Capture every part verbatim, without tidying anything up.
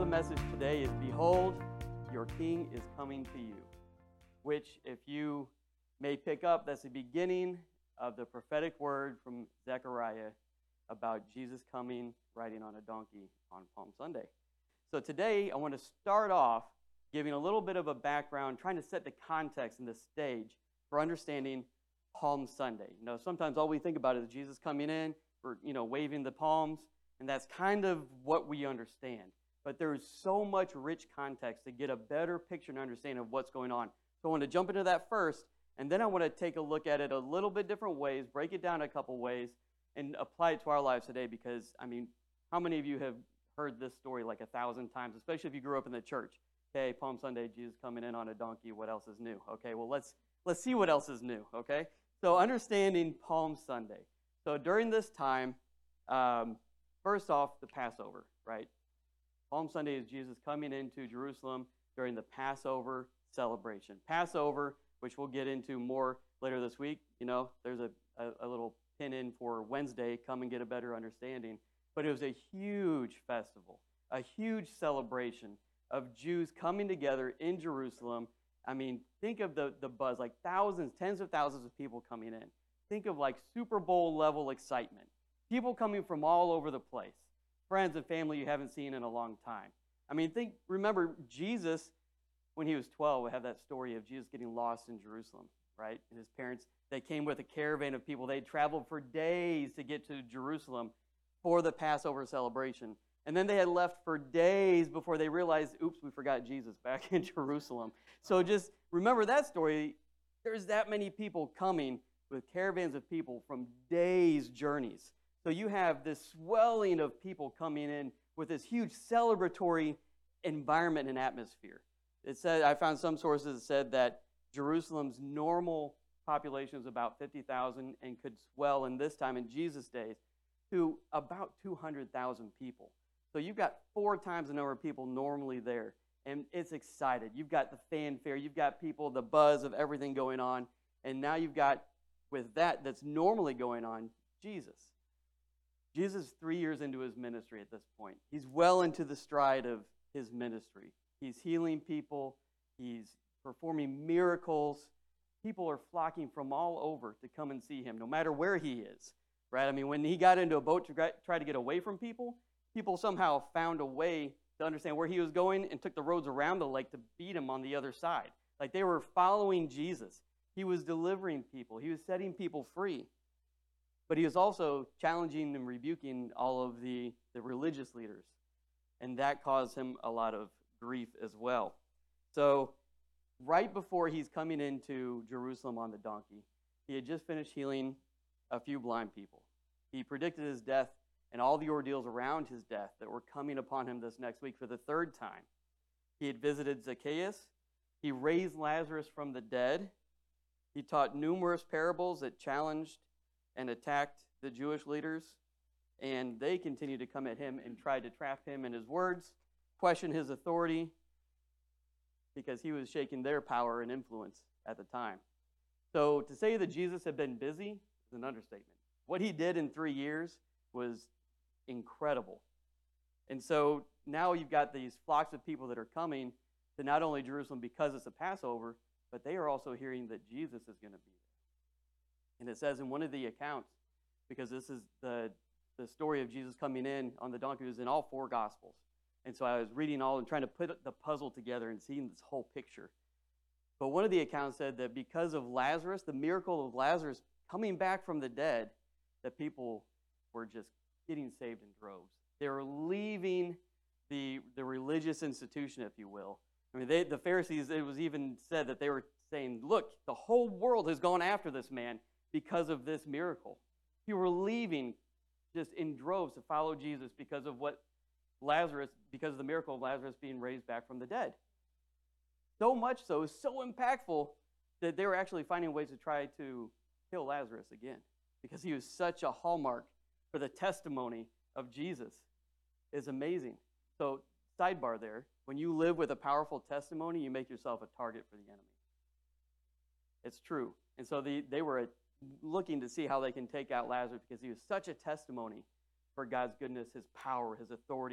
message today is, Behold, your King is coming to you, which, if you may pick up, that's the beginning of the prophetic word from Zechariah about Jesus coming riding on a donkey on Palm Sunday. So today, I want to start off giving a little bit of a background, trying to set the context and the stage for understanding Palm Sunday. You know, sometimes all we think about is Jesus coming in, or, you know, waving the palms, and that's kind of what we understand. But there is so much rich context to get a better picture and understanding of what's going on. So I want to jump into that first, and then I want to take a look at it a little bit different ways, break it down a couple ways, and apply it to our lives today. Because, I mean, how many of you have heard this story like a thousand times, especially if you grew up in the church? Okay, Palm Sunday, Jesus coming in on a donkey, what else is new? Okay, well, let's let's see what else is new, okay? So understanding Palm Sunday. So during this time, um, first off, the Passover, right? Palm Sunday is Jesus coming into Jerusalem during the Passover celebration. Passover, which we'll get into more later this week. You know, there's a, a, a little pin in for Wednesday, come and get a better understanding. But it was a huge festival, a huge celebration of Jews coming together in Jerusalem. I mean, think of the, the buzz, like thousands, tens of thousands of people coming in. Think of like Super Bowl level excitement. People coming from all over the place. Friends and family you haven't seen in a long time. I mean, think, remember, Jesus, when he was twelve, we have that story of Jesus getting lost in Jerusalem, right? And his parents, they came with a caravan of people. They traveled for days to get to Jerusalem for the Passover celebration. And then they had left for days before they realized, oops, we forgot Jesus back in Jerusalem. So just remember that story. There's that many people coming with caravans of people from days' journeys. So you have this swelling of people coming in with this huge celebratory environment and atmosphere. It said, I found some sources that said that Jerusalem's normal population was about fifty thousand and could swell in this time in Jesus' days to about two hundred thousand people. So you've got four times the number of people normally there, and it's excited. You've got the fanfare, you've got people, the buzz of everything going on, and now you've got, with that that's normally going on, Jesus. Jesus is three years into his ministry at this point. He's well into the stride of his ministry. He's healing people. He's performing miracles. People are flocking from all over to come and see him, no matter where he is, right? I mean, when he got into a boat to try to get away from people, people somehow found a way to understand where he was going and took the roads around the lake to beat him on the other side. Like they were following Jesus. He was delivering people. He was setting people free. But he was also challenging and rebuking all of the, the religious leaders. And that caused him a lot of grief as well. So right before he's coming into Jerusalem on the donkey, he had just finished healing a few blind people. He predicted his death and all the ordeals around his death that were coming upon him this next week for the third time. He had visited Zacchaeus. He raised Lazarus from the dead. He taught numerous parables that challenged and attacked the Jewish leaders, and they continued to come at him and tried to trap him in his words, question his authority, because he was shaking their power and influence at the time. So to say that Jesus had been busy is an understatement. What he did in three years was incredible. And so now you've got these flocks of people that are coming to not only Jerusalem because it's a Passover, but they are also hearing that Jesus is going to be there. And it says in one of the accounts, because this is the, the story of Jesus coming in on the donkey, was in all four Gospels. And so I was reading all and trying to put the puzzle together and seeing this whole picture. But one of the accounts said that because of Lazarus, the miracle of Lazarus coming back from the dead, that people were just getting saved in droves. They were leaving the, the religious institution, if you will. I mean, they, the Pharisees, it was even said that they were saying, look, the whole world has gone after this man because of this miracle. People were leaving just in droves to follow Jesus because of what Lazarus, because of the miracle of Lazarus being raised back from the dead. So much so, so impactful that they were actually finding ways to try to kill Lazarus again because he was such a hallmark for the testimony of Jesus. It's amazing. So, sidebar there, when you live with a powerful testimony, you make yourself a target for the enemy. It's true. And so the, they were looking to see how they can take out Lazarus because he was such a testimony for God's goodness, his power, his authority,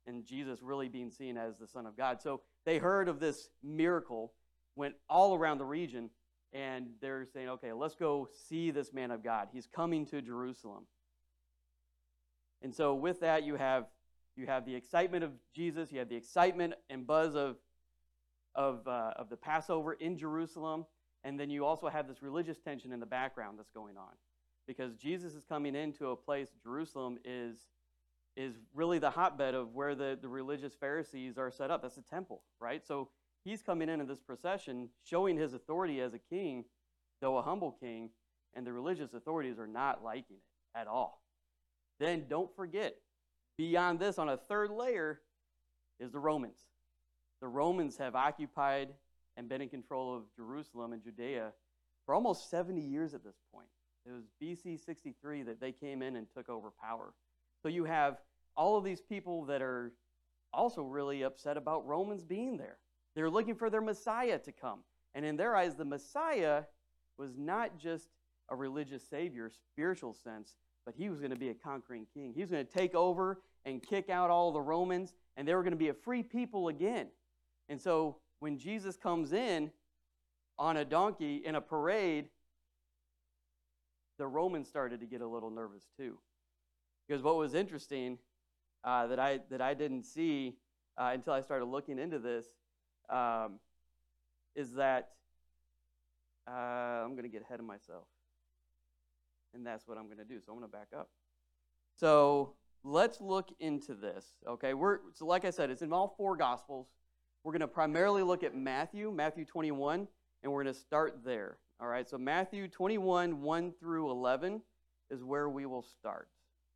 and Jesus really being seen as the Son of God. So they heard of this miracle, went all around the region, and they're saying, okay, let's go see this man of God. He's coming to Jerusalem. And so with that, you have you have the excitement of Jesus, you have the excitement and buzz of of uh, of the Passover in Jerusalem, and then you also have this religious tension in the background that's going on, because Jesus is coming into a place. Jerusalem is is really the hotbed of where the, the religious Pharisees are set up. That's the temple, right? So he's coming in in this procession, showing his authority as a king, though a humble king, and the religious authorities are not liking it at all. Then don't forget, beyond this, on a third layer, is the Romans. The Romans have occupied and been in control of Jerusalem and Judea for almost seventy years at this point. It was B C sixty-three that they came in and took over power. So you have all of these people that are also really upset about Romans being there. They're looking for their Messiah to come. And in their eyes, the Messiah was not just a religious savior, spiritual sense, but he was going to be a conquering king. He was going to take over and kick out all the Romans, and they were going to be a free people again. And so when Jesus comes in on a donkey in a parade, the Romans started to get a little nervous too. Because what was interesting uh, that I that I didn't see uh, until I started looking into this um, is that uh, I'm going to get ahead of myself, and that's what I'm going to do. So I'm going to back up. So let's look into this. Okay, we're so like I said, it's in all four Gospels. We're going to primarily look at Matthew, Matthew twenty-one, and we're going to start there. All right, so Matthew twenty-one, one through eleven is where we will start.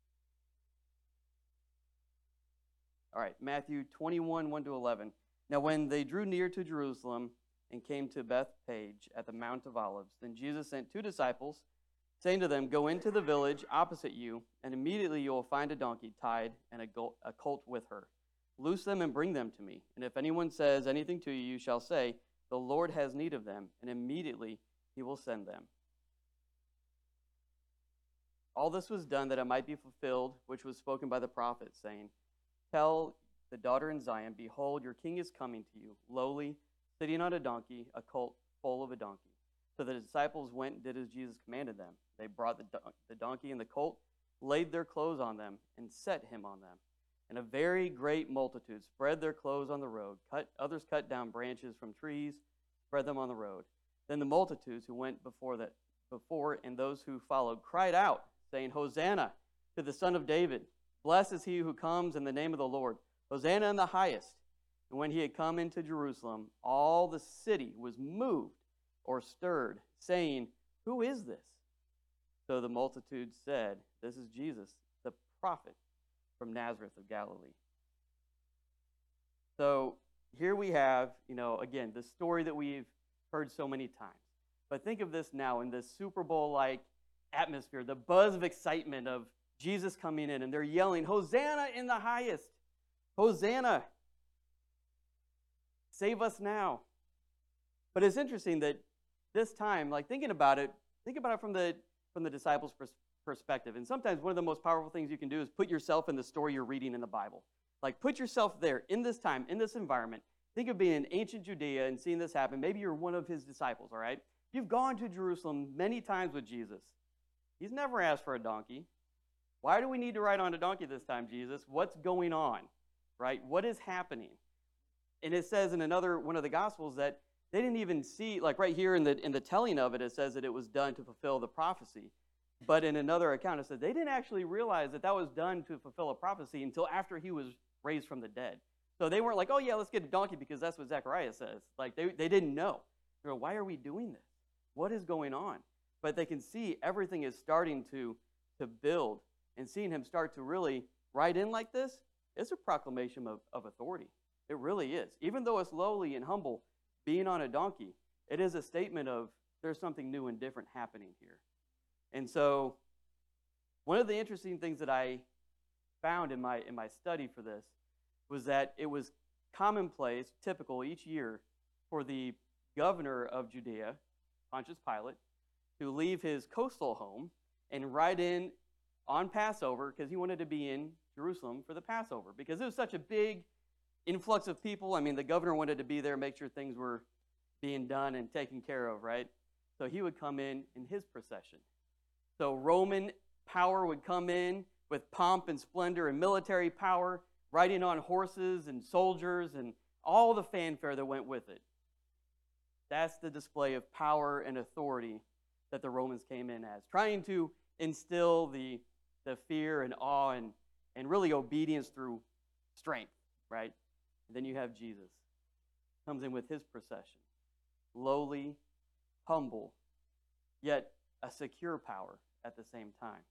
All right, Matthew twenty-one, one to eleven. Now when they drew near to Jerusalem and came to Bethphage at the Mount of Olives, then Jesus sent two disciples, saying to them, "Go into the village opposite you, and immediately you will find a donkey tied and a colt with her. Loose them and bring them to me. And if anyone says anything to you, you shall say, 'The Lord has need of them,' and immediately he will send them." All this was done that it might be fulfilled, which was spoken by the prophet, saying, "Tell the daughter in Zion, behold, your king is coming to you, lowly, sitting on a donkey, a colt foal of a donkey." So the disciples went and did as Jesus commanded them. They brought the, do- the donkey and the colt, laid their clothes on them, and set him on them. And a very great multitude spread their clothes on the road. Cut, others cut down branches from trees, spread them on the road. Then the multitudes who went before that before and those who followed cried out, saying, "Hosanna to the Son of David! Blessed is he who comes in the name of the Lord! Hosanna in the highest!" And when he had come into Jerusalem, all the city was moved or stirred, saying, "Who is this?" So the multitude said, "This is Jesus, the prophet from Nazareth of Galilee." So here we have, you know, again, the story that we've heard so many times. But think of this now in this Super Bowl-like atmosphere, the buzz of excitement of Jesus coming in, and they're yelling, "Hosanna in the highest! Hosanna! Save us now!" But it's interesting that this time, like thinking about it, think about it from the from the disciples' pers- perspective. And sometimes one of the most powerful things you can do is put yourself in the story you're reading in the Bible. Like put yourself there in this time, in this environment. Think of being in ancient Judea and seeing this happen. Maybe you're one of his disciples, all right? You've gone to Jerusalem many times with Jesus. He's never asked for a donkey. Why do we need to ride on a donkey this time, Jesus? What's going on, right? What is happening? And it says in another one of the Gospels that they didn't even see, like right here in the in the telling of it, it says that it was done to fulfill the prophecy. But in another account, it said they didn't actually realize that that was done to fulfill a prophecy until after he was raised from the dead. So they weren't like, "Oh yeah, let's get a donkey because that's what Zechariah says." Like they, they didn't know. They're like, "Why are we doing this? What is going on?" But they can see everything is starting to, to build, and seeing him start to really ride in like this, it's a proclamation of, of authority. It really is. Even though it's lowly and humble, being on a donkey, it is a statement of there's something new and different happening here. And so one of the interesting things that I found in my in my study for this was that it was commonplace, typical each year for the governor of Judea, Pontius Pilate, to leave his coastal home and ride in on Passover, because he wanted to be in Jerusalem for the Passover because it was such a big influx of people. I mean, the governor wanted to be there, make sure things were being done and taken care of, right? So he would come in in his procession. So Roman power would come in with pomp and splendor and military power, riding on horses and soldiers and all the fanfare that went with it. That's the display of power and authority that the Romans came in as, trying to instill the, the fear and awe and, and really obedience through strength, right? And then you have Jesus. Comes in with his procession. Lowly, humble, yet a secure power at the same time.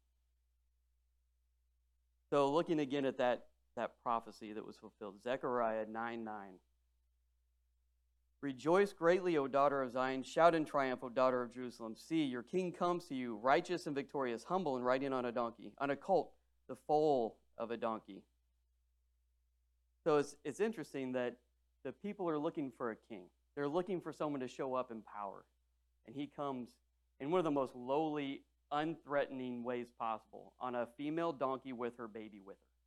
So looking again at that, that prophecy that was fulfilled, Zechariah nine nine. Rejoice greatly, O daughter of Zion. Shout in triumph, O daughter of Jerusalem. See, your king comes to you, righteous and victorious, humble and riding on a donkey, on a colt, the foal of a donkey. So it's, it's interesting that the people are looking for a king. They're looking for someone to show up in power. And he comes in one of the most lowly, unthreatening ways possible, on a female donkey with her baby with her.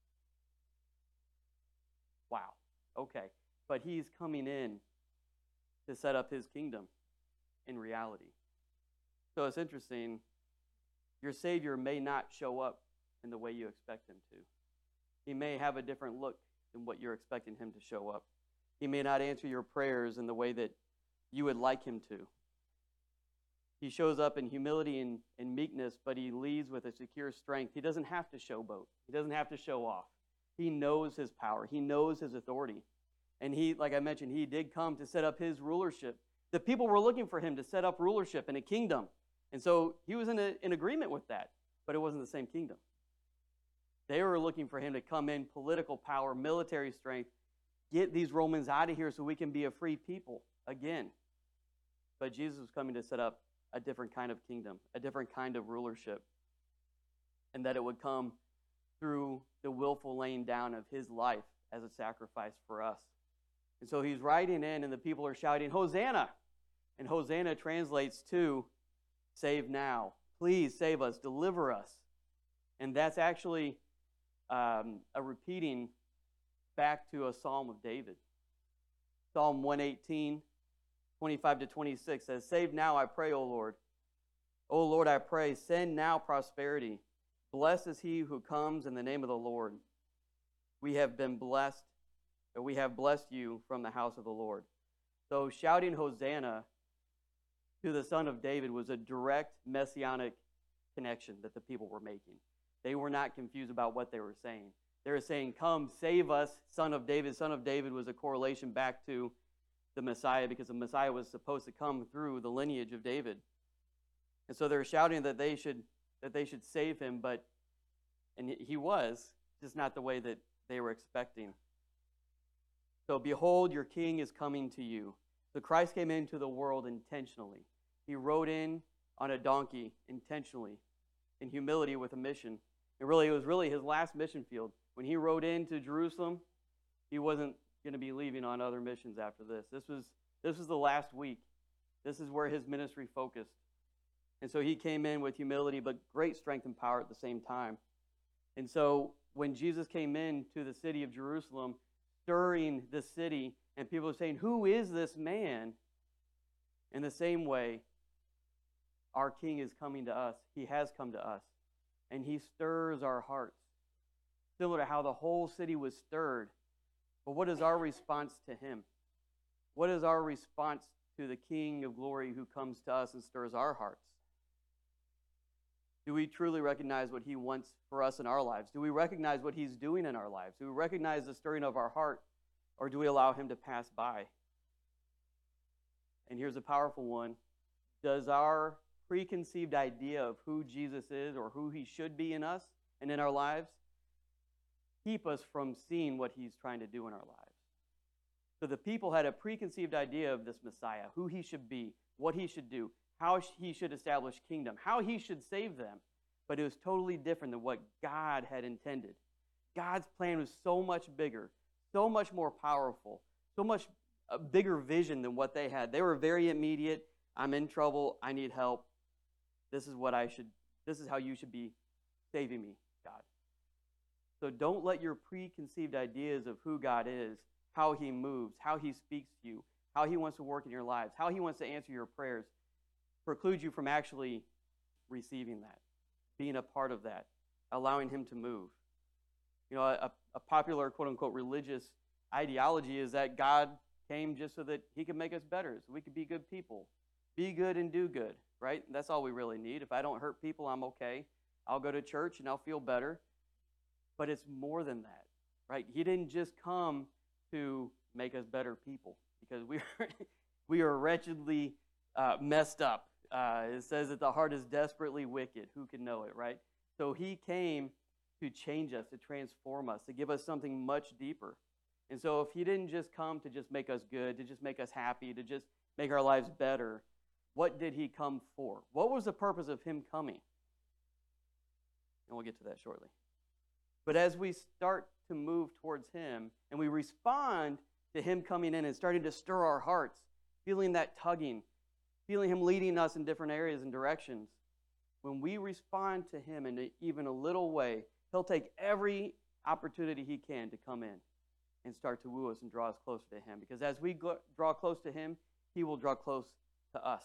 Wow. Okay. But he's coming in to set up his kingdom in reality. So it's interesting. Your Savior may not show up in the way you expect him to. He may have a different look than what you're expecting him to show up. He may not answer your prayers in the way that you would like him to. He shows up in humility and, and meekness, but he leads with a secure strength. He doesn't have to showboat. He doesn't have to show off. He knows his power. He knows his authority. And he, like I mentioned, he did come to set up his rulership. The people were looking for him to set up rulership in a kingdom. And so he was in, a, in agreement with that, but it wasn't the same kingdom. They were looking for him to come in, political power, military strength, get these Romans out of here so we can be a free people again. But Jesus was coming to set up a different kind of kingdom, a different kind of rulership, and that it would come through the willful laying down of his life as a sacrifice for us. And so he's riding in, and the people are shouting, Hosanna! And Hosanna translates to, save now. Please save us, deliver us. And that's actually um, a repeating back to a Psalm of David. Psalm one eighteen, twenty-five to twenty-six says, save now, I pray, O Lord. O Lord, I pray, send now prosperity. Blessed is he who comes in the name of the Lord. We have been blessed, or we have blessed you from the house of the Lord. So shouting Hosanna to the Son of David was a direct messianic connection that the people were making. They were not confused about what they were saying. They were saying, come, save us, Son of David. Son of David was a correlation back to the Messiah, because the Messiah was supposed to come through the lineage of David. And so they're shouting that they should that they should save him, but and he was, just not the way that they were expecting. So behold, your king is coming to you. So Christ came into the world intentionally. He rode in on a donkey intentionally, in humility with a mission. And really, it was really his last mission field. When he rode into Jerusalem, he wasn't going to be leaving on other missions after this. This was this was the last week. This is where his ministry focused. And so he came in with humility, but great strength and power at the same time. And so when Jesus came into the city of Jerusalem, stirring the city, and people were saying, who is this man? In the same way, our King is coming to us. He has come to us. And he stirs our hearts, similar to how the whole city was stirred. But what is our response to him? What is our response to the King of glory who comes to us and stirs our hearts? Do we truly recognize what he wants for us in our lives? Do we recognize what he's doing in our lives? Do we recognize the stirring of our heart, or do we allow him to pass by? And here's a powerful one. Does our preconceived idea of who Jesus is or who he should be in us and in our lives keep us from seeing what he's trying to do in our lives? So the people had a preconceived idea of this Messiah, who he should be, what he should do, how he should establish kingdom, how he should save them. But it was totally different than what God had intended. God's plan was so much bigger, so much more powerful, so much a bigger vision than what they had. They were very immediate. I'm in trouble. I need help. This is what I should, this is how you should be saving me, God. So don't let your preconceived ideas of who God is, how he moves, how he speaks to you, how he wants to work in your lives, how he wants to answer your prayers, preclude you from actually receiving that, being a part of that, allowing him to move. You know, a, a popular quote-unquote religious ideology is that God came just so that he could make us better, so we could be good people. Be good and do good, right? That's all we really need. If I don't hurt people, I'm okay. I'll go to church and I'll feel better. But it's more than that, right? He didn't just come to make us better people, because we are, we are wretchedly uh, messed up. Uh, it says that the heart is desperately wicked. Who can know it, right? So he came to change us, to transform us, to give us something much deeper. And so if he didn't just come to just make us good, to just make us happy, to just make our lives better, what did he come for? What was the purpose of him coming? And we'll get to that shortly. But as we start to move towards him and we respond to him coming in and starting to stir our hearts, feeling that tugging, feeling him leading us in different areas and directions, when we respond to him in even a little way, he'll take every opportunity he can to come in and start to woo us and draw us closer to him. Because as we draw close to him, he will draw close to us.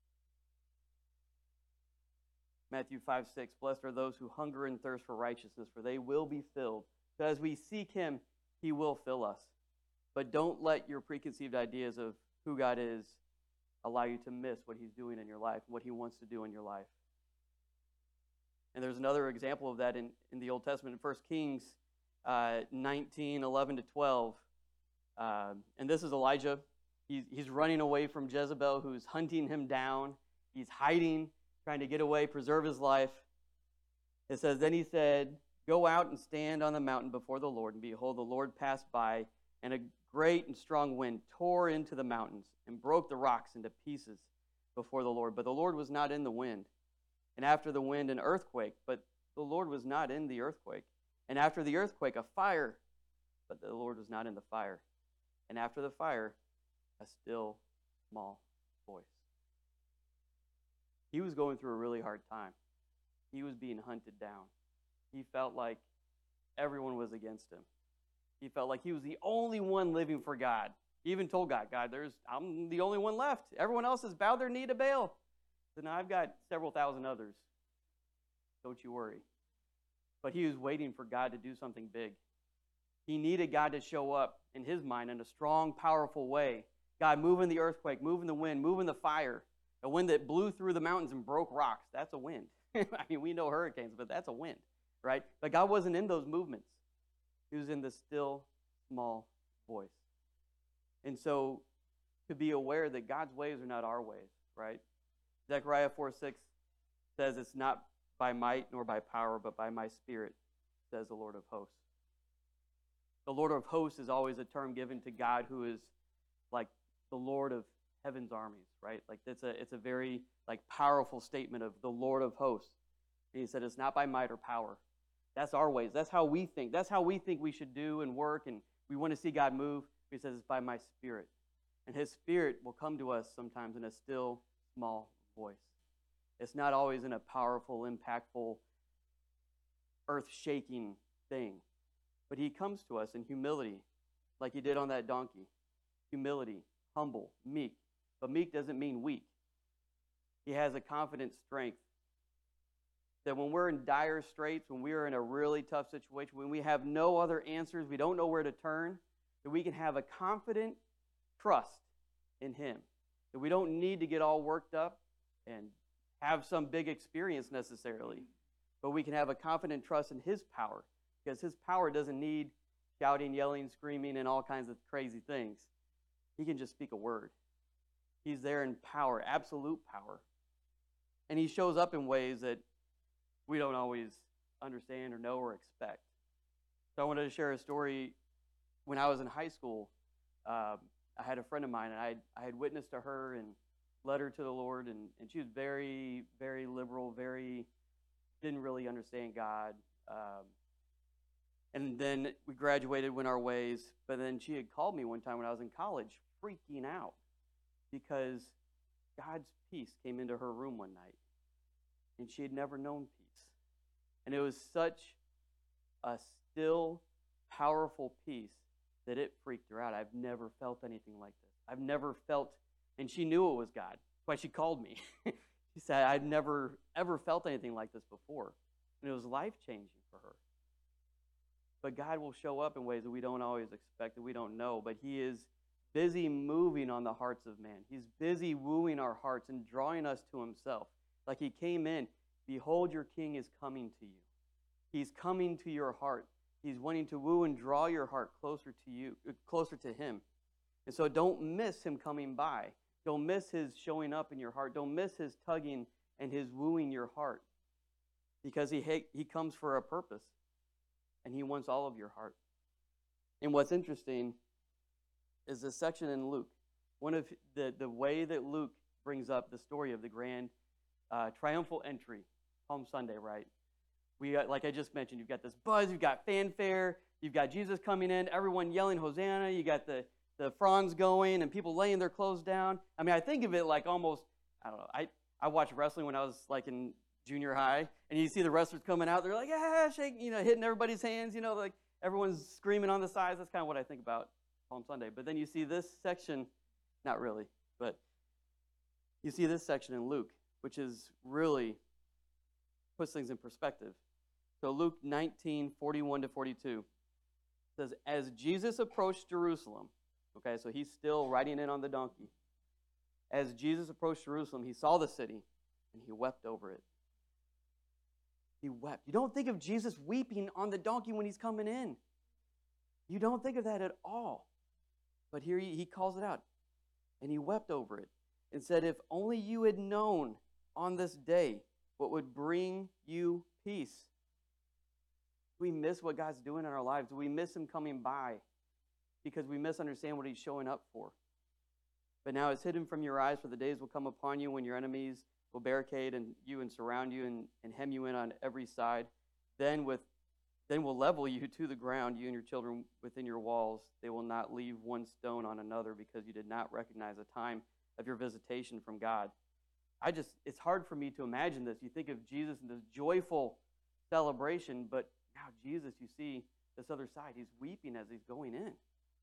Matthew five six, blessed are those who hunger and thirst for righteousness, for they will be filled. So as we seek him, he will fill us. But don't let your preconceived ideas of who God is allow you to miss what he's doing in your life, what he wants to do in your life. And there's another example of that in, in the Old Testament, in First Kings uh, nineteen, eleven to twelve. Uh, and this is Elijah. He's, he's running away from Jezebel, who's hunting him down. He's hiding, trying to get away, preserve his life. It says, then he said, go out and stand on the mountain before the Lord. And behold, the Lord passed by, and a great and strong wind tore into the mountains and broke the rocks into pieces before the Lord. But the Lord was not in the wind. And after the wind, an earthquake. But the Lord was not in the earthquake. And after the earthquake, a fire. But the Lord was not in the fire. And after the fire, a still small voice. He was going through a really hard time. He was being hunted down. He felt like everyone was against him. He felt like he was the only one living for God. He even told God, God, there's I'm the only one left. Everyone else has bowed their knee to Baal. So now I've got several thousand others. Don't you worry. But he was waiting for God to do something big. He needed God to show up in his mind in a strong, powerful way. God moving the earthquake, moving the wind, moving the fire. A wind that blew through the mountains and broke rocks. That's a wind. I mean, we know hurricanes, but that's a wind, right? But God wasn't in those movements. He was in the still, small voice. And so to be aware that God's ways are not our ways, right? Zechariah four six says, it's not by might nor by power, but by my spirit, says the Lord of hosts. The Lord of hosts is always a term given to God who is like the Lord of heaven's armies, right? Like it's a it's a very like powerful statement of the Lord of hosts. And he said it's not by might or power. That's our ways. That's how we think. That's how we think we should do and work, and we want to see God move. He says it's by my spirit. And his spirit will come to us sometimes in a still, small voice. It's not always in a powerful, impactful, earth-shaking thing. But he comes to us in humility, like he did on that donkey. Humility, humble, meek. But meek doesn't mean weak. He has a confident strength that when we're in dire straits, when we are in a really tough situation, when we have no other answers, we don't know where to turn, that we can have a confident trust in him. That we don't need to get all worked up and have some big experience necessarily, but we can have a confident trust in his power, because his power doesn't need shouting, yelling, screaming, and all kinds of crazy things. He can just speak a word. He's there in power, absolute power. And he shows up in ways that we don't always understand or know or expect. So I wanted to share a story. When I was in high school, um, I had a friend of mine, and I, I had witnessed to her and led her to the Lord, and, and she was very, very liberal, very, didn't really understand God. Um, and then we graduated, went our ways, but then she had called me one time when I was in college, freaking out, because God's peace came into her room one night, and she had never known peace. And it was such a still, powerful peace that it freaked her out. I've never felt anything like this. I've never felt, and she knew it was God. That's why she called me. She said, I'd never, ever felt anything like this before. And it was life-changing for her. But God will show up in ways that we don't always expect, that we don't know. But he is busy moving on the hearts of man. He's busy wooing our hearts and drawing us to himself. Like he came in, behold, your king is coming to you. He's coming to your heart. He's wanting to woo and draw your heart closer to you, closer to him. And so don't miss him coming by. Don't miss his showing up in your heart. Don't miss his tugging and his wooing your heart. Because he, he comes for a purpose. And he wants all of your heart. And what's interesting is this section in Luke. One of the, the way that Luke brings up the story of the grand uh, triumphal entry, Palm Sunday, right? We got, like I just mentioned, you've got this buzz, you've got fanfare, you've got Jesus coming in, everyone yelling Hosanna, you got the, the fronds going and people laying their clothes down. I mean, I think of it like almost, I don't know, I, I watched wrestling when I was like in junior high, and you see the wrestlers coming out, they're like, ah, shaking, you know, hitting everybody's hands, you know, like everyone's screaming on the sides. That's kind of what I think about Palm Sunday. But then you see this section, not really, but you see this section in Luke, which is really puts things in perspective. So Luke nineteen, forty-one to forty-two says, as Jesus approached Jerusalem, okay, so he's still riding in on the donkey. As Jesus approached Jerusalem, he saw the city, and he wept over it. He wept. You don't think of Jesus weeping on the donkey when he's coming in. You don't think of that at all. But here he, he calls it out. And he wept over it and said, if only you had known on this day what would bring you peace. Do we miss what God's doing in our lives? Do we miss him coming by because we misunderstand what he's showing up for? But now it's hidden from your eyes, for the days will come upon you when your enemies will barricade and you and surround you and, and hem you in on every side. Then with then will level you to the ground, you and your children within your walls. They will not leave one stone on another because you did not recognize the time of your visitation from God. I just, it's hard for me to imagine this. You think of Jesus in this joyful celebration, but now Jesus, you see this other side. He's weeping as he's going in.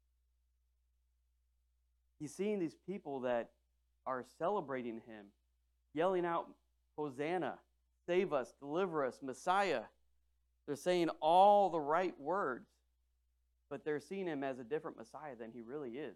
He's seeing these people that are celebrating him, yelling out, Hosanna, save us, deliver us, Messiah. They're saying all the right words, but they're seeing him as a different Messiah than he really is.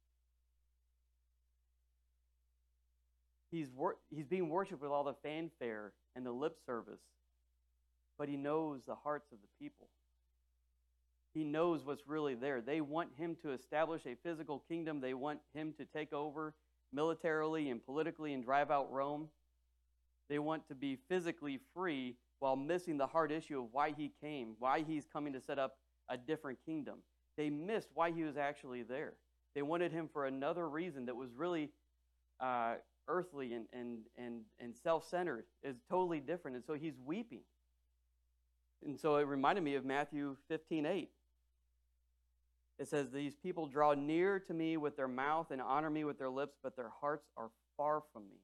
He's, wor- he's being worshipped with all the fanfare and the lip service, but he knows the hearts of the people. He knows what's really there. They want him to establish a physical kingdom. They want him to take over militarily and politically and drive out Rome. They want to be physically free while missing the hard issue of why he came, why he's coming to set up a different kingdom. They missed why he was actually there. They wanted him for another reason that was really uh, earthly and, and, and, and self-centered. It's totally different. And so he's weeping. And so it reminded me of Matthew fifteen eight. It says, these people draw near to me with their mouth and honor me with their lips, but their hearts are far from me.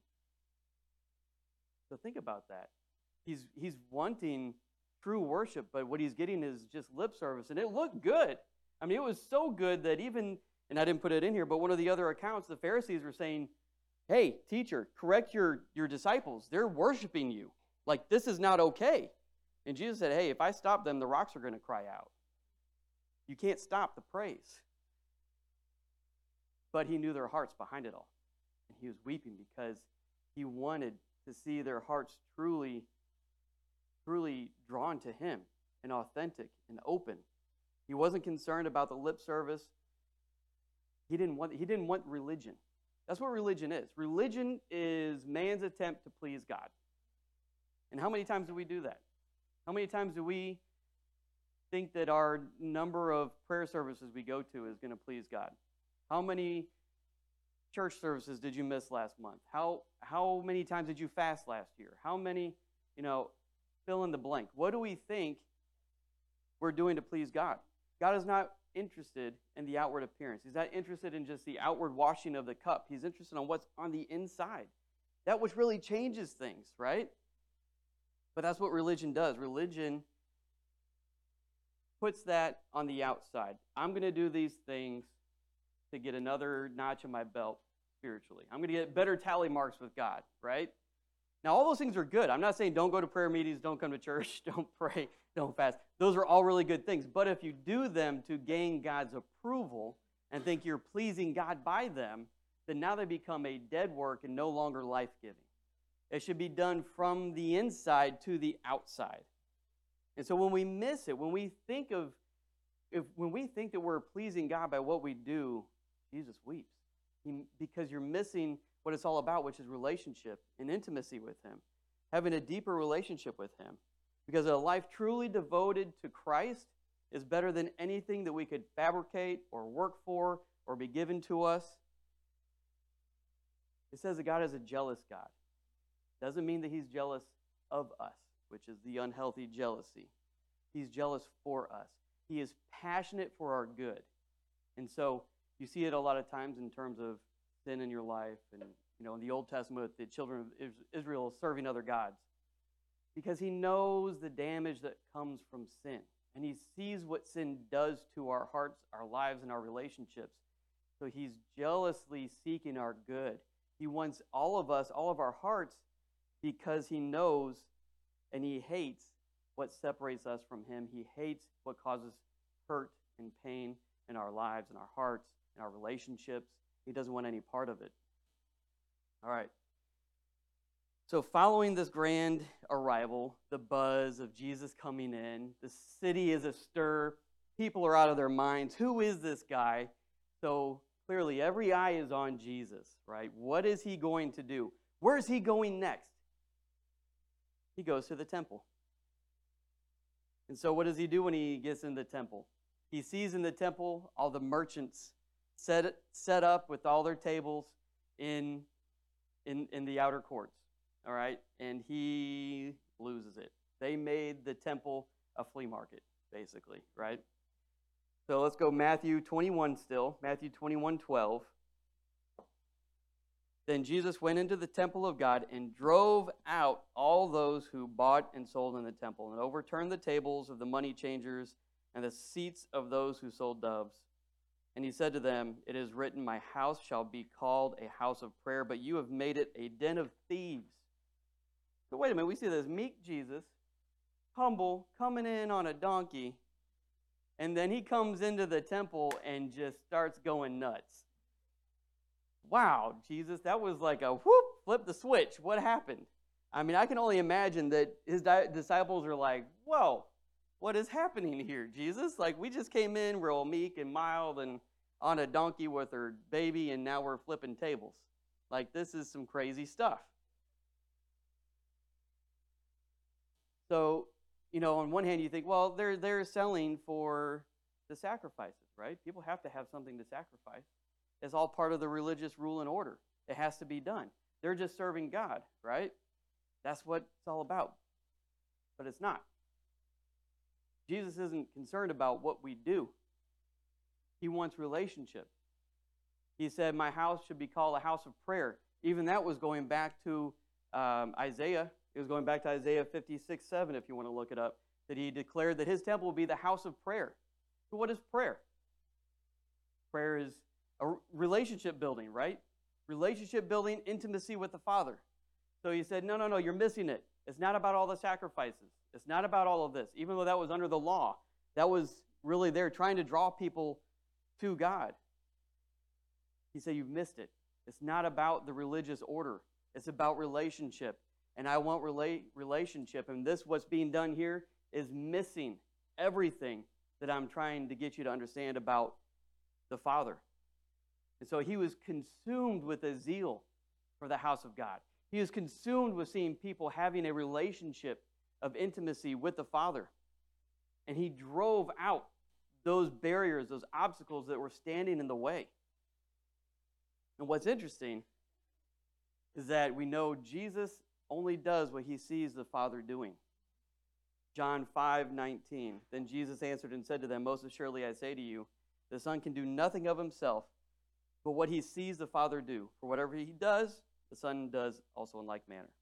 So think about that. He's, he's wanting true worship, but what he's getting is just lip service. And it looked good. I mean, it was so good that even, and I didn't put it in here, but one of the other accounts, the Pharisees were saying, hey, teacher, correct your, your disciples. They're worshiping you. Like, this is not okay. And Jesus said, hey, if I stop them, the rocks are going to cry out. You can't stop the praise. But he knew their hearts behind it all. And he was weeping because he wanted to see their hearts truly, truly drawn to him and authentic and open. He wasn't concerned about the lip service. He didn't want, he didn't want religion. That's what religion is. Religion is man's attempt to please God. And how many times do we do that? How many times do we think that our number of prayer services we go to is going to please God? How many church services did you miss last month? How how many times did you fast last year? How many, you know, fill in the blank. What do we think we're doing to please God? God is not interested in the outward appearance. He's not interested in just the outward washing of the cup. He's interested in what's on the inside. That which really changes things, right? But that's what religion does. Religion puts that on the outside. I'm going to do these things to get another notch in my belt spiritually. I'm going to get better tally marks with God, right? Now, all those things are good. I'm not saying don't go to prayer meetings, don't come to church, don't pray, don't fast. Those are all really good things. But if you do them to gain God's approval and think you're pleasing God by them, then now they become a dead work and no longer life-giving. It should be done from the inside to the outside. And so when we miss it, when we think of, if when we think that we're pleasing God by what we do, Jesus weeps. He, because you're missing what it's all about, which is relationship and intimacy with Him, having a deeper relationship with Him. Because a life truly devoted to Christ is better than anything that we could fabricate or work for or be given to us. It says that God is a jealous God. Doesn't mean that He's jealous of us, which is the unhealthy jealousy. He's jealous for us. He is passionate for our good. And so you see it a lot of times in terms of sin in your life, and you know, in the Old Testament, the children of Israel serving other gods, because He knows the damage that comes from sin, and He sees what sin does to our hearts, our lives, and our relationships. So He's jealously seeking our good. He wants all of us, all of our hearts, because He knows and He hates what separates us from Him. He hates what causes hurt and pain in our lives, in our hearts, in our relationships. He doesn't want any part of it. All right. So following this grand arrival, the buzz of Jesus coming in, the city is astir, people are out of their minds. Who is this guy? So clearly every eye is on Jesus, right? What is He going to do? Where is He going next? He goes to the temple. And so what does He do when He gets in the temple? He sees in the temple all the merchants set set up with all their tables in in in the outer courts, all right? And He loses it. They made the temple a flea market, basically, right? So let's go Matthew twenty-one still, Matthew twenty-one twelve. Then Jesus went into the temple of God and drove out all those who bought and sold in the temple, and overturned the tables of the money changers and the seats of those who sold doves. And He said to them, "It is written, my house shall be called a house of prayer, but you have made it a den of thieves." So wait a minute, we see this meek Jesus, humble, coming in on a donkey, and then He comes into the temple and just starts going nuts. Wow, Jesus, that was like a whoop, flip the switch. What happened? I mean, I can only imagine that His di- disciples are like, whoa, what is happening here, Jesus? Like, we just came in real meek and mild and on a donkey with her baby, and now we're flipping tables. Like, this is some crazy stuff. So, you know, on one hand, you think, well, they're they're selling for the sacrifices, right? People have to have something to sacrifice. It's all part of the religious rule and order. It has to be done. They're just serving God, right? That's what it's all about. But it's not. Jesus isn't concerned about what we do. He wants relationship. He said, my house should be called a house of prayer. Even that was going back to um, Isaiah. It was going back to Isaiah fifty-six seven, if you want to look it up, that He declared that His temple will be the house of prayer. So what is prayer? Prayer is a relationship building, right? Relationship building, intimacy with the Father. So He said, no, no, no, you're missing it. It's not about all the sacrifices. It's not about all of this. Even though that was under the law, that was really there trying to draw people to God. He said, you've missed it. It's not about the religious order. It's about relationship. And I want rela- relationship. And this, what's being done here, is missing everything that I'm trying to get you to understand about the Father. And so He was consumed with a zeal for the house of God. He was consumed with seeing people having a relationship of intimacy with the Father. And He drove out those barriers, those obstacles that were standing in the way. And what's interesting is that we know Jesus only does what He sees the Father doing. John five nineteen. Then Jesus answered and said to them, most assuredly I say to you, the Son can do nothing of Himself, but what He sees the Father do. For whatever He does, the Son does also in like manner.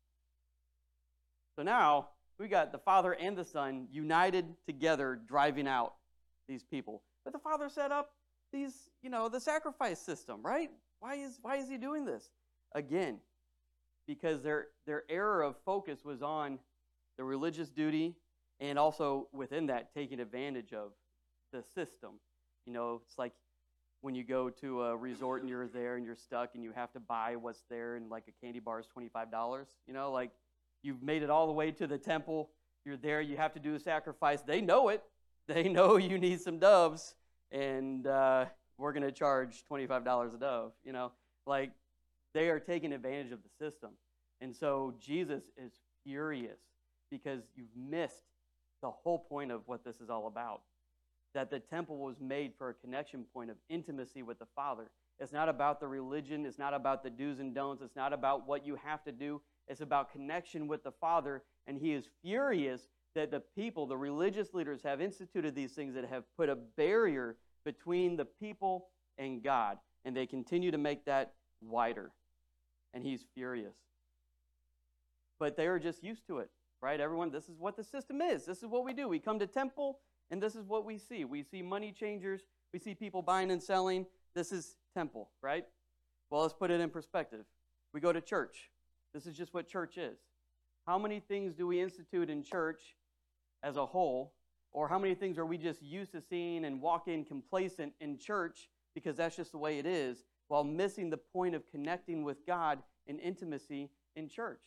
So now, we got the Father and the Son united together driving out these people. But the Father set up these, you know, the sacrifice system, right? Why is why is he doing this? Again, because their their error of focus was on the religious duty and also within that taking advantage of the system. You know, it's like when you go to a resort and you're there and you're stuck and you have to buy what's there, and like a candy bar is twenty-five dollars. You know, like you've made it all the way to the temple. You're there. You have to do a sacrifice. They know it. They know you need some doves, and uh, we're going to charge twenty-five dollars a dove. You know, like they are taking advantage of the system. And so Jesus is furious because you've missed the whole point of what this is all about. That the temple was made for a connection point of intimacy with the Father. It's not about the religion. It's not about the do's and don'ts. It's not about what you have to do. It's about connection with the Father. And he is furious that the people, the religious leaders, have instituted these things that have put a barrier between the people and God. And they continue to make that wider. And he's furious. But they are just used to it, right? Everyone, this is what the system is. This is what we do. We come to temple, and this is what we see. We see money changers. We see people buying and selling. This is temple, right? Well, let's put it in perspective. We go to church. This is just what church is. How many things do we institute in church as a whole? Or how many things are we just used to seeing and walk in complacent in church because that's just the way it is, while missing the point of connecting with God in intimacy in church?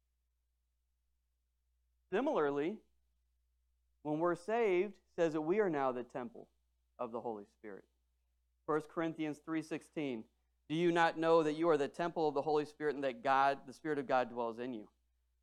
Similarly, when we're saved, it says that we are now the temple of the Holy Spirit. First Corinthians three sixteen. Do you not know that you are the temple of the Holy Spirit and that God, the Spirit of God, dwells in you?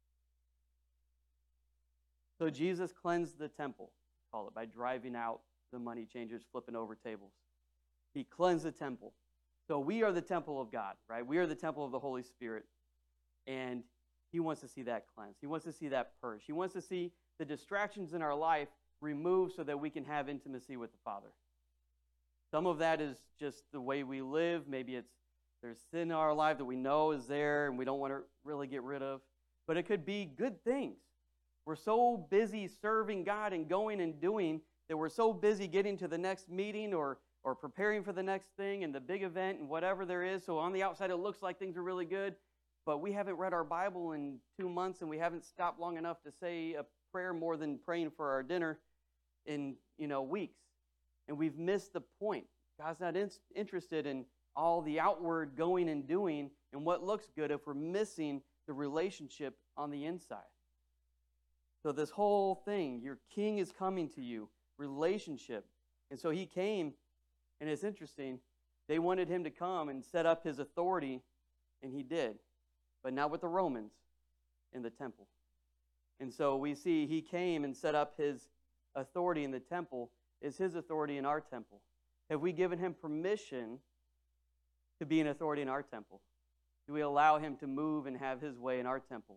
So Jesus cleansed the temple, call it, by driving out the money changers, flipping over tables. He cleansed the temple. So we are the temple of God, right? We are the temple of the Holy Spirit. And he wants to see that cleansed. He wants to see that purged. He wants to see the distractions in our life removed so that we can have intimacy with the Father. Some of that is just the way we live. Maybe it's there's sin in our life that we know is there and we don't want to really get rid of. But it could be good things. We're so busy serving God and going and doing that we're so busy getting to the next meeting or, or preparing for the next thing and the big event and whatever there is. So on the outside it looks like things are really good. But we haven't read our Bible in two months, and we haven't stopped long enough to say a prayer more than praying for our dinner in, you know, weeks. And we've missed the point. God's not in, interested in all the outward going and doing and what looks good if we're missing the relationship on the inside. So this whole thing, your king is coming to you, relationship. And so he came, and it's interesting, they wanted him to come and set up his authority, and he did. But not with the Romans in the temple. And so we see he came and set up his authority in the temple. Is his authority in our temple? Have we given him permission to be an authority in our temple? Do we allow him to move and have his way in our temple?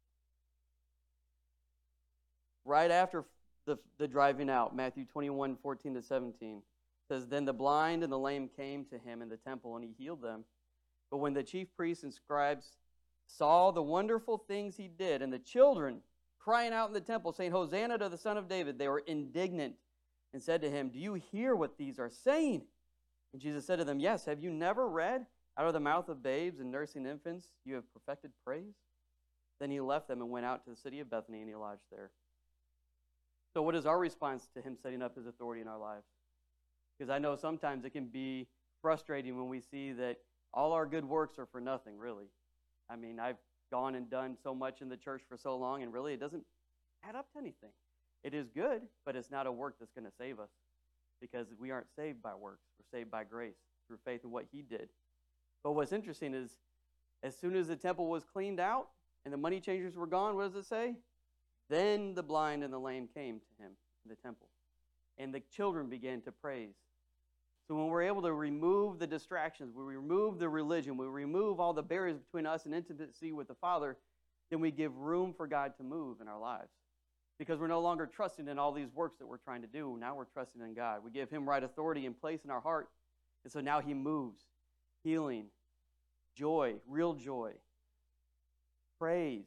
Right after the, the driving out, Matthew twenty-one, fourteen to seventeen, says, Then the blind and the lame came to him in the temple, and he healed them. But when the chief priests and scribes saw the wonderful things he did, and the children crying out in the temple, saying, Hosanna to the Son of David, they were indignant and said to him, Do you hear what these are saying? And Jesus said to them, Yes, have you never read, out of the mouth of babes and nursing infants, you have perfected praise? Then he left them and went out to the city of Bethany, and he lodged there. So what is our response to him setting up his authority in our lives? Because I know sometimes it can be frustrating when we see that all our good works are for nothing, really. I mean, I've gone and done so much in the church for so long, and really it doesn't add up to anything. It is good, but it's not a work that's going to save us, because we aren't saved by works. We're saved by grace through faith in what he did. But what's interesting is, as soon as the temple was cleaned out and the money changers were gone, what does it say? Then the blind and the lame came to him in the temple, and the children began to praise. So when we're able to remove the distractions, we remove the religion, we remove all the barriers between us and intimacy with the Father, then we give room for God to move in our lives. Because we're no longer trusting in all these works that we're trying to do. Now we're trusting in God. We give him right authority and place in our heart. And so now he moves. Healing, joy, real joy, praise.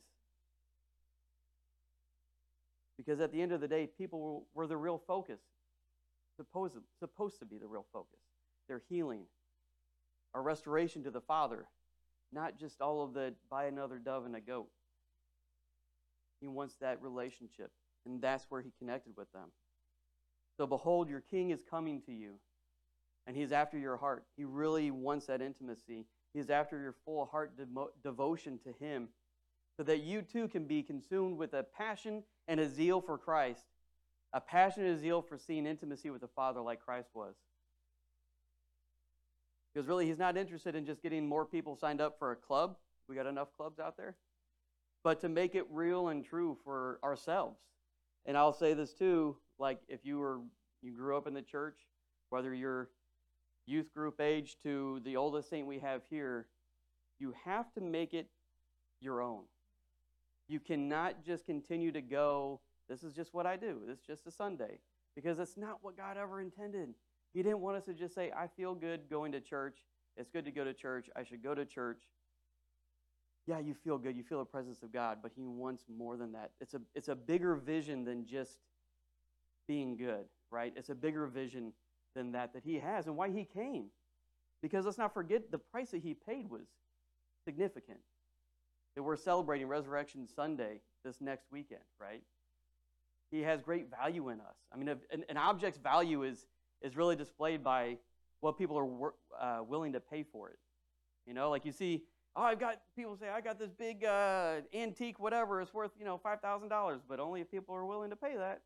Because at the end of the day, people were the real focus. supposed, supposed to be the real focus. Their healing, our restoration to the Father, not just all of the buy another dove and a goat. He wants that relationship, and that's where he connected with them. So behold, your king is coming to you, and he's after your heart. He really wants that intimacy. He's after your full heart devo- devotion to him, so that you too can be consumed with a passion and a zeal for Christ, a passion and a zeal for seeing intimacy with the Father like Christ was. Because really, he's not interested in just getting more people signed up for a club. We got enough clubs out there. But to make it real and true for ourselves. And I'll say this too, like if you were you grew up in the church, whether you're youth group age to the oldest saint we have here, you have to make it your own. You cannot just continue to go, this is just what I do. This is just a Sunday. Because it's not what God ever intended. He didn't want us to just say, I feel good going to church. It's good to go to church. I should go to church. Yeah, you feel good. You feel the presence of God, but he wants more than that. It's a, it's a bigger vision than just being good, right? It's a bigger vision than that that he has and why he came. Because let's not forget the price that he paid was significant. That we're celebrating Resurrection Sunday this next weekend, right? He has great value in us. I mean, if, an, an object's value is is really displayed by what people are wor- uh, willing to pay for it. You know, like you see, oh, I've got people say, I got this big uh, antique whatever, it's worth, you know, five thousand dollars, but only if people are willing to pay that.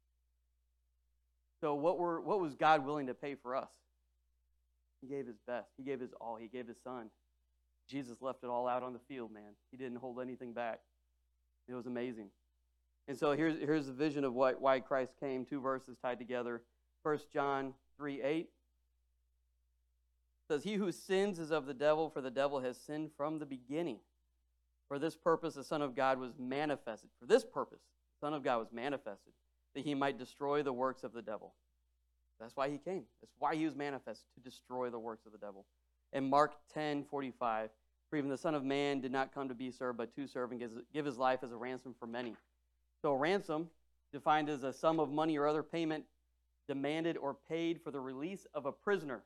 So what were what was God willing to pay for us? He gave his best. He gave his all. He gave his son. Jesus left it all out on the field, man. He didn't hold anything back. It was amazing. And so here's, here's the vision of what, why Christ came, two verses tied together. First John three eight says, he who sins is of the devil, for the devil has sinned from the beginning. For this purpose the Son of God was manifested. For this purpose the Son of God was manifested, that he might destroy the works of the devil. That's why he came. That's why he was manifested, to destroy the works of the devil. And Mark ten forty-five, for even the Son of Man did not come to be served, but to serve and give his life as a ransom for many. So a ransom, defined as a sum of money or other payment demanded or paid for the release of a prisoner.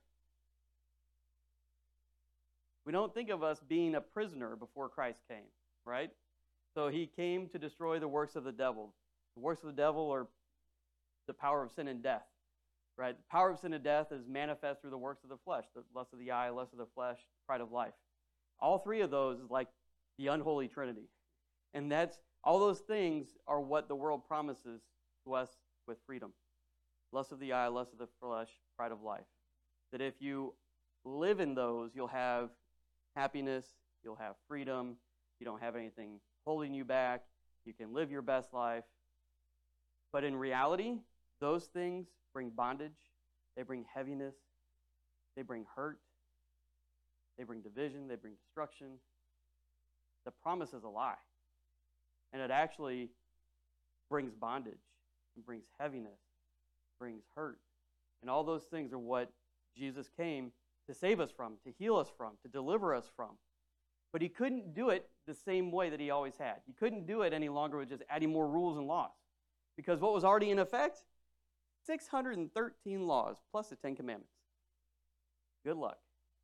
We don't think of us being a prisoner before Christ came, right? So he came to destroy the works of the devil. The works of the devil are the power of sin and death, right? The power of sin and death is manifest through the works of the flesh, the lust of the eye, lust of the flesh, pride of life. All three of those is like the unholy trinity. And that's all those things are what the world promises to us with freedom. Lust of the eye, lust of the flesh, pride of life. That if you live in those, you'll have happiness, you'll have freedom, you don't have anything holding you back, you can live your best life. But in reality, those things bring bondage, they bring heaviness, they bring hurt, they bring division, they bring destruction. The promise is a lie. And it actually brings bondage, it brings heaviness, brings hurt. And all those things are what Jesus came to save us from, to heal us from, to deliver us from. But he couldn't do it the same way that he always had. He couldn't do it any longer with just adding more rules and laws. Because what was already in effect? six hundred thirteen laws plus the Ten Commandments. Good luck.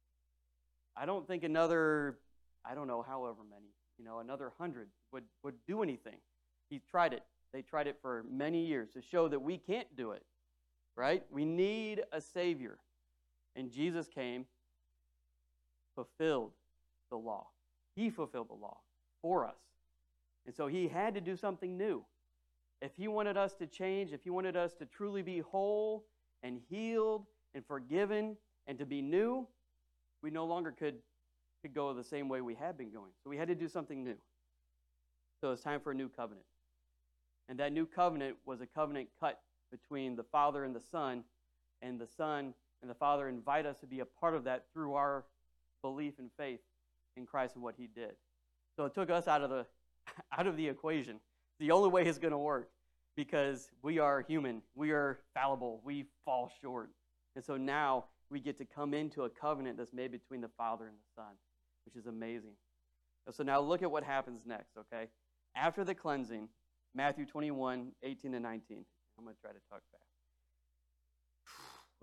I don't think another, I don't know, however many, you know, another hundred would, would do anything. He tried it. They tried it for many years to show that we can't do it, right? We need a Savior. And Jesus came, fulfilled the law. He fulfilled the law for us. And so he had to do something new. If he wanted us to change, if he wanted us to truly be whole and healed and forgiven and to be new, we no longer could, could go the same way we had been going. So we had to do something new. So it's time for a new covenant. And that new covenant was a covenant cut between the Father and the Son, and the Son and the Father invite us to be a part of that through our belief and faith in Christ and what he did. So it took us out of the out of the equation. The only way it's going to work, because we are human, we are fallible, we fall short. And so now we get to come into a covenant that's made between the Father and the Son, which is amazing. So now look at what happens next, okay? After the cleansing, Matthew twenty-one, eighteen and nineteen. I'm going to try to talk fast.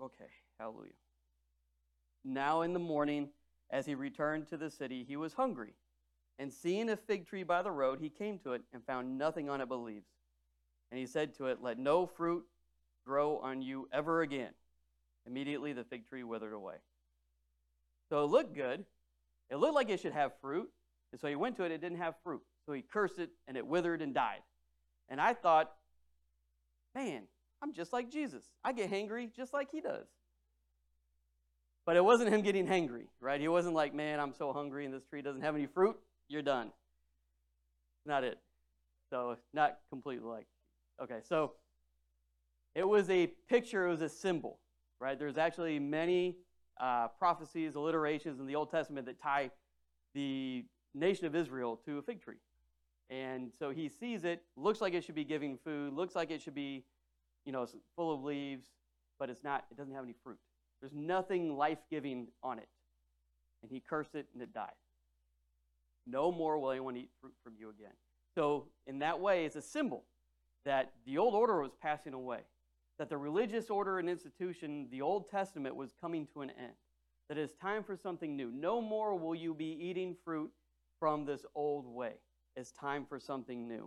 Okay, hallelujah. Now in the morning, as he returned to the city, he was hungry. And seeing a fig tree by the road, he came to it and found nothing on it but leaves. And he said to it, "Let no fruit grow on you ever again." Immediately the fig tree withered away. So it looked good. It looked like it should have fruit. And so he went to it, it didn't have fruit. So he cursed it, and it withered and died. And I thought, man, I'm just like Jesus. I get hangry just like he does. But it wasn't him getting hangry, right? He wasn't like, man, I'm so hungry and this tree doesn't have any fruit. You're done. Not it. So not completely like. Okay, so it was a picture, it was a symbol, right? There's actually many uh, prophecies, alliterations in the Old Testament that tie the nation of Israel to a fig tree. And so he sees it, looks like it should be giving food, looks like it should be, you know, full of leaves, but it's not, it doesn't have any fruit. There's nothing life-giving on it. And he cursed it, and it died. No more will anyone eat fruit from you again. So in that way, it's a symbol that the old order was passing away, that the religious order and institution, the Old Testament, was coming to an end, that it's time for something new. No more will you be eating fruit from this old way. It's time for something new.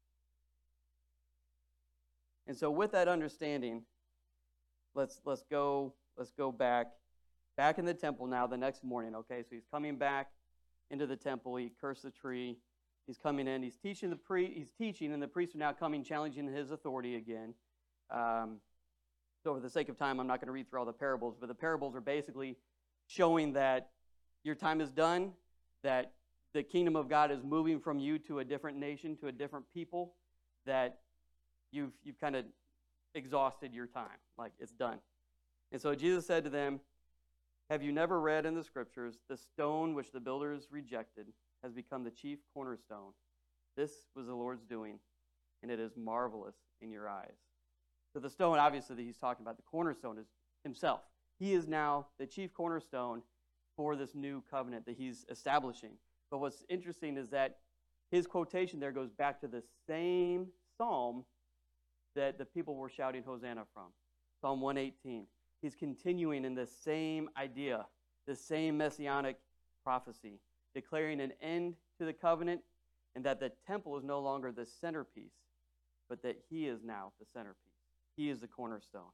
And so with that understanding, let's let's go let's go back back in the temple now the next morning, okay? So he's coming back into the temple. He cursed the tree. He's coming in. He's teaching the pre he's teaching and the priests are now coming challenging his authority again. Um, so for the sake of time, I'm not going to read through all the parables, but the parables are basically showing that your time is done, that the kingdom of God is moving from you to a different nation, to a different people, that you've you've kind of exhausted your time. Like, it's done. And so Jesus said to them, "Have you never read in the scriptures, the stone which the builders rejected has become the chief cornerstone? This was the Lord's doing, and it is marvelous in your eyes." So the stone, obviously, that he's talking about, the cornerstone, is himself. He is now the chief cornerstone for this new covenant that he's establishing. But what's interesting is that his quotation there goes back to the same psalm that the people were shouting Hosanna from, Psalm one eighteen. He's continuing in the same idea, the same messianic prophecy, declaring an end to the covenant and that the temple is no longer the centerpiece, but that he is now the centerpiece. He is the cornerstone.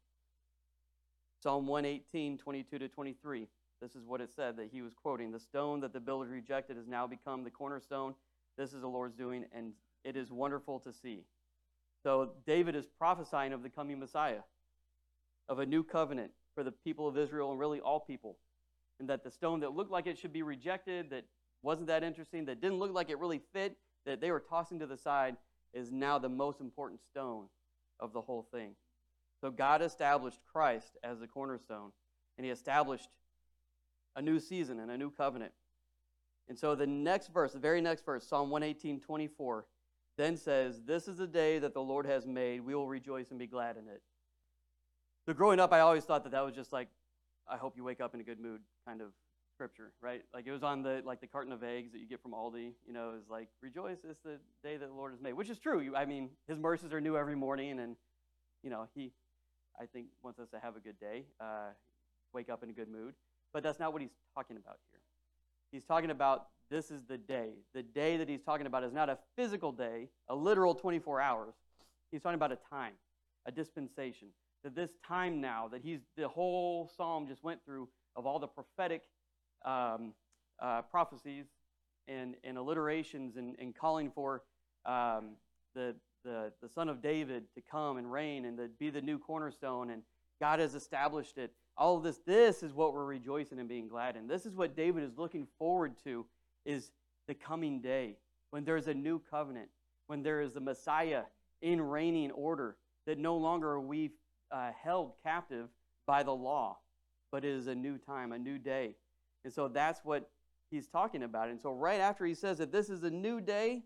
Psalm one eighteen, twenty-two to twenty-three. This is what it said that he was quoting. "The stone that the builders rejected has now become the cornerstone. This is the Lord's doing, and it is wonderful to see." So David is prophesying of the coming Messiah, of a new covenant for the people of Israel and really all people. And that the stone that looked like it should be rejected, that wasn't that interesting, that didn't look like it really fit, that they were tossing to the side, is now the most important stone of the whole thing. So God established Christ as the cornerstone, and he established a new season and a new covenant. And so the next verse, the very next verse, Psalm one eighteen, twenty-four, then says, "This is the day that the Lord has made. We will rejoice and be glad in it." So growing up, I always thought that that was just like, I hope you wake up in a good mood kind of scripture, right? Like it was on the like the carton of eggs that you get from Aldi. You know, it's like, rejoice, it's the day that the Lord has made, which is true. You, I mean, his mercies are new every morning, and, you know, he, I think, wants us to have a good day, uh, wake up in a good mood. But that's not what he's talking about here. He's talking about this is the day. The day that he's talking about is not a physical day, a literal twenty-four hours. He's talking about a time, a dispensation. That this time now, that he's, the whole psalm just went through of all the prophetic um, uh, prophecies and, and alliterations and, and calling for um, the, the, the son of David to come and reign and to be the new cornerstone, and God has established it. All of this, this is what we're rejoicing and being glad in. This is what David is looking forward to, is the coming day, when there is a new covenant, when there is the Messiah in reigning order, that no longer are we uh, held captive by the law, but it is a new time, a new day. And so that's what he's talking about. And so right after he says that this is a new day,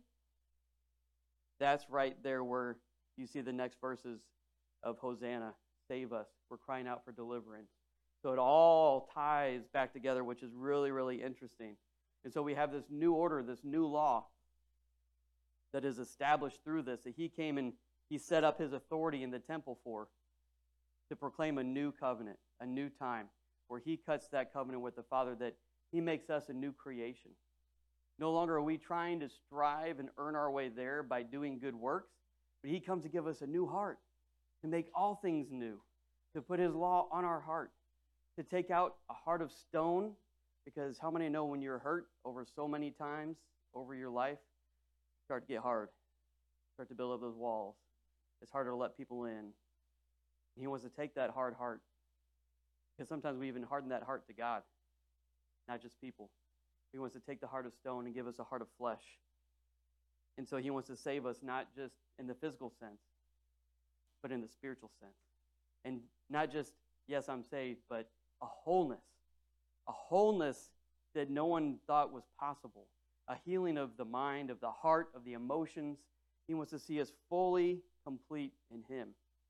that's right there where you see the next verses of Hosanna, save us. We're crying out for deliverance. So it all ties back together, which is really, really interesting. And so we have this new order, this new law that is established through this, that he came and he set up his authority in the temple for. to proclaim a new covenant, a new time, where he cuts that covenant with the Father, that he makes us a new creation. No longer are we trying to strive and earn our way there by doing good works, but he comes to give us a new heart, to make all things new, to put his law on our heart, to take out a heart of stone, because how many know when you're hurt over so many times over your life, start to get hard, start to build up those walls. It's harder to let people in. He wants to take that hard heart, because sometimes we even harden that heart to God, not just people. He wants to take the heart of stone and give us a heart of flesh. And so he wants to save us not just in the physical sense, but in the spiritual sense. And not just, yes, I'm saved, but a wholeness. A wholeness that no one thought was possible. A healing of the mind, of the heart, of the emotions. He wants to see us fully complete in him.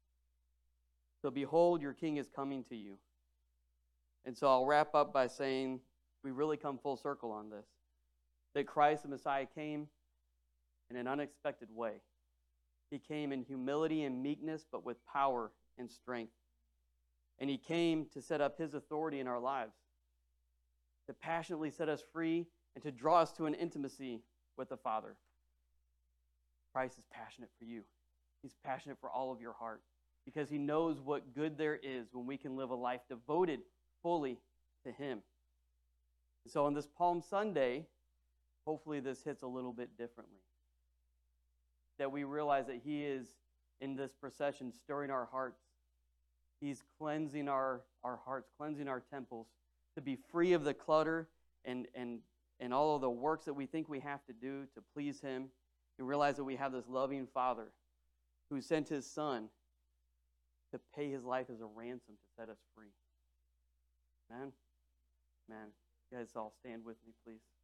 So behold, your king is coming to you. And so I'll wrap up by saying we really come full circle on this. That Christ, the Messiah, came in an unexpected way. He came in humility and meekness, but with power and strength. And he came to set up his authority in our lives, to passionately set us free and to draw us to an intimacy with the Father. Christ is passionate for you. He's passionate for all of your heart, because he knows what good there is when we can live a life devoted fully to him. And so on this Palm Sunday, hopefully this hits a little bit differently. That we realize that he is in this procession stirring our hearts. He's cleansing our, our hearts, cleansing our temples, to be free of the clutter and, and, and all of the works that we think we have to do to please him. And realize that we have this loving Father who sent his Son to pay his life as a ransom to set us free. Amen? Amen. You guys all stand with me, please.